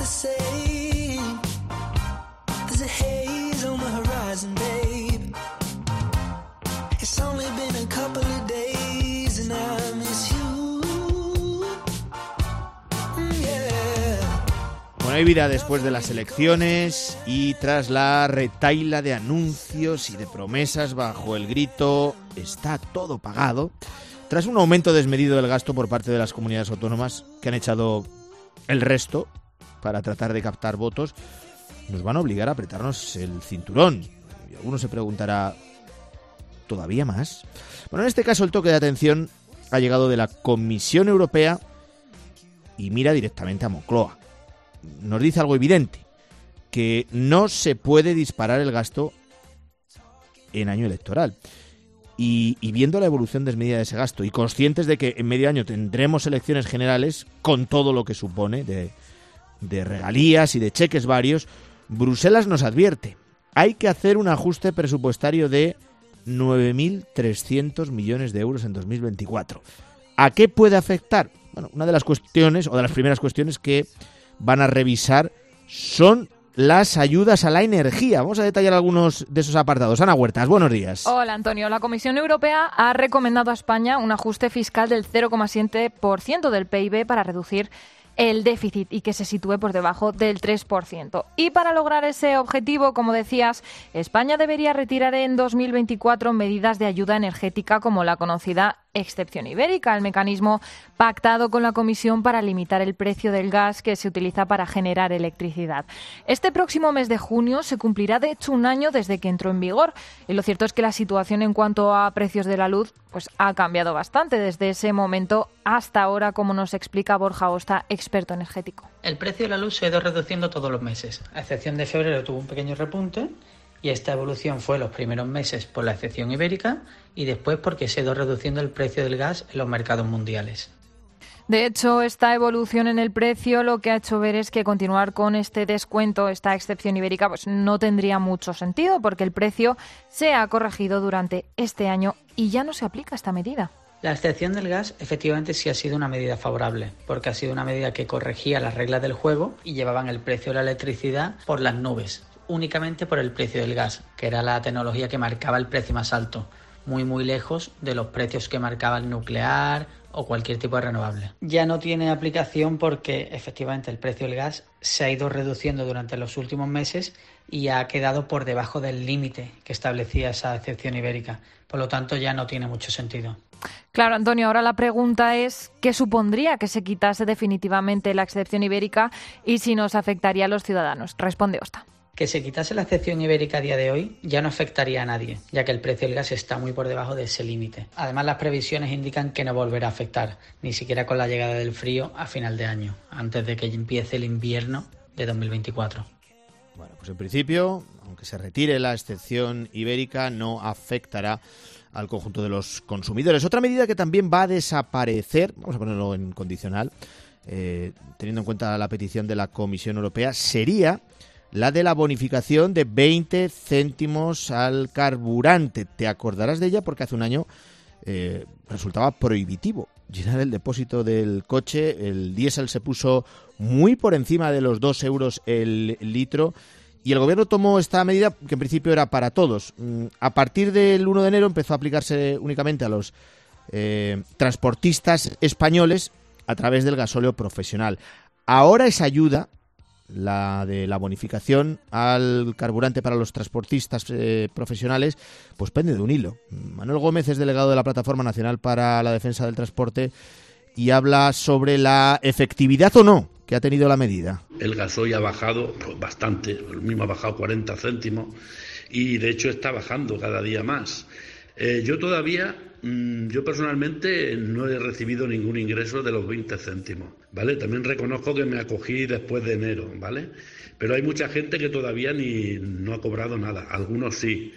Bueno, hay vida después de las elecciones y tras la retahíla de anuncios y de promesas bajo el grito "está todo pagado", tras un aumento desmedido del gasto por parte de las comunidades autónomas que han echado el resto para tratar de captar votos, nos van a obligar a apretarnos el cinturón. Y alguno se preguntará, ¿todavía más? Bueno, en este caso el toque de atención ha llegado de la Comisión Europea y mira directamente a Moncloa. Nos dice algo evidente, que no se puede disparar el gasto en año electoral. Y viendo la evolución desmedida de ese gasto y conscientes de que en medio año tendremos elecciones generales con todo lo que supone de regalías y de cheques varios, Bruselas nos advierte, hay que hacer un ajuste presupuestario de 9.300 millones de euros en 2024. ¿A qué puede afectar? Bueno, una de las cuestiones, o de las primeras cuestiones que van a revisar son las ayudas a la energía. Vamos a detallar algunos de esos apartados. Ana Huertas, buenos días. Hola, Antonio. La Comisión Europea ha recomendado a España un ajuste fiscal del 0,7% del PIB para reducir el déficit y que se sitúe por debajo del 3%. Y para lograr ese objetivo, como decías, España debería retirar en 2024 medidas de ayuda energética como la conocida excepción ibérica, el mecanismo pactado con la Comisión para limitar el precio del gas que se utiliza para generar electricidad. Este próximo mes de junio se cumplirá, de hecho, un año desde que entró en vigor. Y lo cierto es que la situación en cuanto a precios de la luz pues ha cambiado bastante desde ese momento hasta ahora, como nos explica Borja Osta, experto energético. El precio de la luz se ha ido reduciendo todos los meses, a excepción de febrero, tuvo un pequeño repunte. Y esta evolución fue los primeros meses por la excepción ibérica y después porque se ha ido reduciendo el precio del gas en los mercados mundiales. De hecho, esta evolución en el precio lo que ha hecho ver es que continuar con este descuento, esta excepción ibérica, pues no tendría mucho sentido porque el precio se ha corregido durante este año y ya no se aplica esta medida. La excepción del gas efectivamente sí ha sido una medida favorable, porque ha sido una medida que corregía las reglas del juego y llevaban el precio de la electricidad por las nubes, únicamente por el precio del gas, que era la tecnología que marcaba el precio más alto, muy lejos de los precios que marcaba el nuclear o cualquier tipo de renovable. Ya no tiene aplicación porque efectivamente el precio del gas se ha ido reduciendo durante los últimos meses y ha quedado por debajo del límite que establecía esa excepción ibérica. Por lo tanto, ya no tiene mucho sentido. Claro, Antonio, ahora la pregunta es ¿qué supondría que se quitase definitivamente la excepción ibérica y si nos afectaría a los ciudadanos? Responde Osta. Que se quitase la excepción ibérica a día de hoy ya no afectaría a nadie, ya que el precio del gas está muy por debajo de ese límite. Además, las previsiones indican que no volverá a afectar, ni siquiera con la llegada del frío a final de año, antes de que empiece el invierno de 2024. Bueno, pues en principio, aunque se retire la excepción ibérica, no afectará al conjunto de los consumidores. Otra medida que también va a desaparecer, vamos a ponerlo en condicional, teniendo en cuenta la petición de la Comisión Europea, sería la de la bonificación de 20 céntimos al carburante. Te acordarás de ella porque hace un año resultaba prohibitivo llenar el depósito del coche. El diésel se puso muy por encima de los 2 euros el litro y el gobierno tomó esta medida que en principio era para todos. A partir del 1 de enero empezó a aplicarse únicamente a los transportistas españoles a través del gasóleo profesional. Ahora esa ayuda, la de la bonificación al carburante para los transportistas profesionales, pues pende de un hilo. Manuel Gómez es delegado de la Plataforma Nacional para la Defensa del Transporte y habla sobre la efectividad o no que ha tenido la medida. El gasoil ha bajado bastante, el mismo ha bajado 40 céntimos y de hecho está bajando cada día más. Yo personalmente no he recibido ningún ingreso de los 20 céntimos, ¿vale? También reconozco que me acogí después de enero, ¿vale? Pero hay mucha gente que todavía no ha cobrado nada, algunos sí.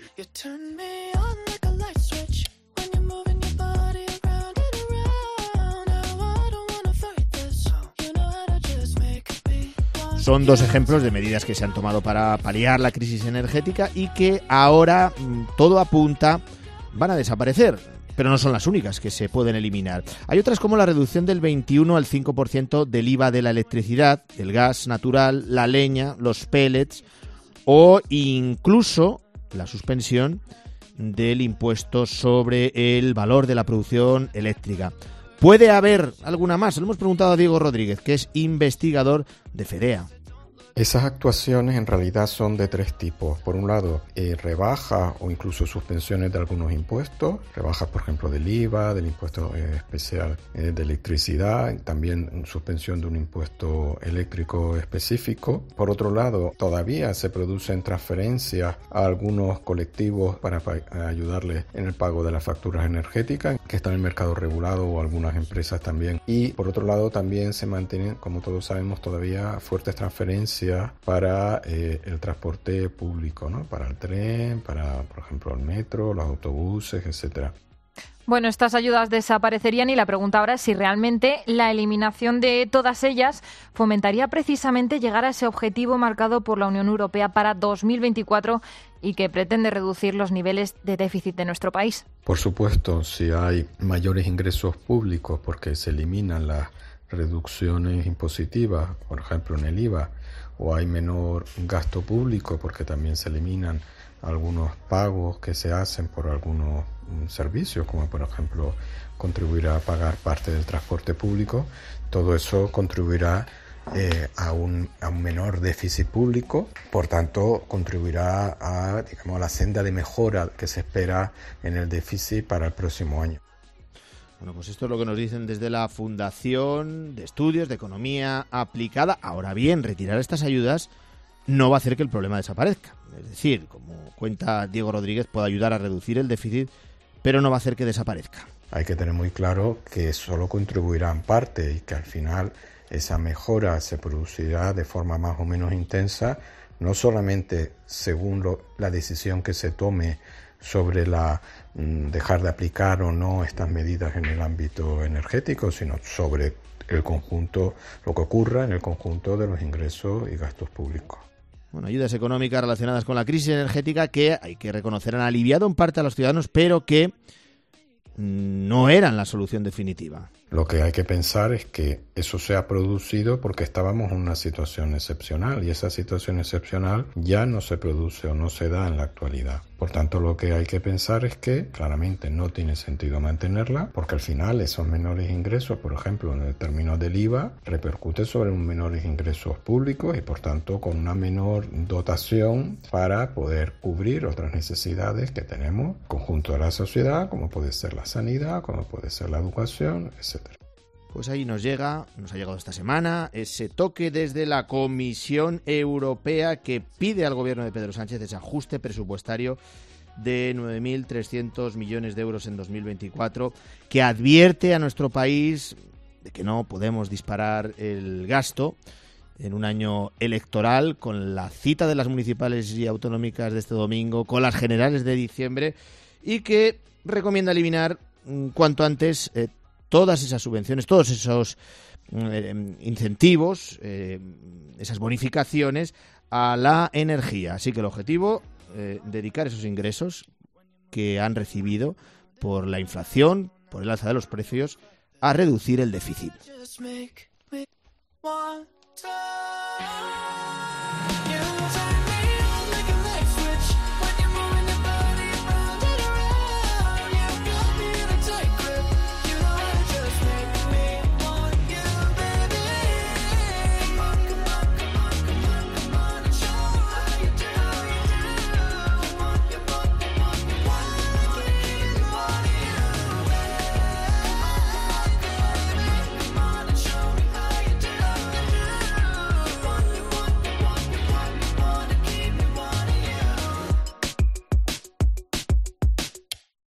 Son dos ejemplos de medidas que se han tomado para paliar la crisis energética y que ahora todo apunta van a desaparecer. pero no son las únicas que se pueden eliminar. Hay otras como la reducción del 21 al 5% del IVA de la electricidad, el gas natural, la leña, los pellets o incluso la suspensión del impuesto sobre el valor de la producción eléctrica. ¿Puede haber alguna más? Lo hemos preguntado a Diego Rodríguez, que es investigador de FEDEA. Esas actuaciones en realidad son de tres tipos. Por un lado, rebajas o incluso suspensiones de algunos impuestos. Rebajas, por ejemplo, del IVA, del impuesto especial de electricidad. También suspensión de un impuesto eléctrico específico. Por otro lado, todavía se producen transferencias a algunos colectivos para ayudarles en el pago de las facturas energéticas, que están en el mercado regulado, o algunas empresas también. Y por otro lado, también se mantienen, como todos sabemos, todavía fuertes transferencias para el transporte público, ¿no? Para el tren, para, por ejemplo, el metro, los autobuses, etcétera. Bueno, estas ayudas desaparecerían y la pregunta ahora es si realmente la eliminación de todas ellas fomentaría precisamente llegar a ese objetivo marcado por la Unión Europea para 2024 y que pretende reducir los niveles de déficit de nuestro país. Por supuesto, si hay mayores ingresos públicos porque se eliminan las reducciones impositivas, por ejemplo en el IVA, o hay menor gasto público porque también se eliminan algunos pagos que se hacen por algunos servicios, como por ejemplo contribuir a pagar parte del transporte público, todo eso contribuirá a un menor déficit público, por tanto contribuirá a la senda de mejora que se espera en el déficit para el próximo año. Bueno, pues esto es lo que nos dicen desde la Fundación de Estudios de Economía Aplicada. Ahora bien, retirar estas ayudas no va a hacer que el problema desaparezca. Es decir, como cuenta Diego Rodríguez, puede ayudar a reducir el déficit, pero no va a hacer que desaparezca. Hay que tener muy claro que solo contribuirá en parte y que al final esa mejora se producirá de forma más o menos intensa, no solamente según la decisión que se tome sobre dejar de aplicar o no estas medidas en el ámbito energético, sino sobre el conjunto, lo que ocurra en el conjunto de los ingresos y gastos públicos. Bueno, ayudas económicas relacionadas con la crisis energética que hay que reconocer han aliviado en parte a los ciudadanos, pero que no eran la solución definitiva. Lo que hay que pensar es que eso se ha producido porque estábamos en una situación excepcional y esa situación excepcional ya no se produce o no se da en la actualidad. Por tanto, lo que hay que pensar es que claramente no tiene sentido mantenerla porque al final esos menores ingresos, por ejemplo, en el término del IVA, repercute sobre unos menores ingresos públicos y por tanto con una menor dotación para poder cubrir otras necesidades que tenemos, conjunto de la sociedad, como puede ser la sanidad, como puede ser la educación, etc. Pues ahí nos ha llegado esta semana ese toque desde la Comisión Europea que pide al gobierno de Pedro Sánchez ese ajuste presupuestario de 9.300 millones de euros en 2024, que advierte a nuestro país de que no podemos disparar el gasto en un año electoral, con la cita de las municipales y autonómicas de este domingo, con las generales de diciembre, y que recomienda eliminar cuanto antes todas esas subvenciones, todos esos incentivos, esas bonificaciones a la energía. Así que el objetivo, dedicar esos ingresos que han recibido por la inflación, por el alza de los precios, a reducir el déficit.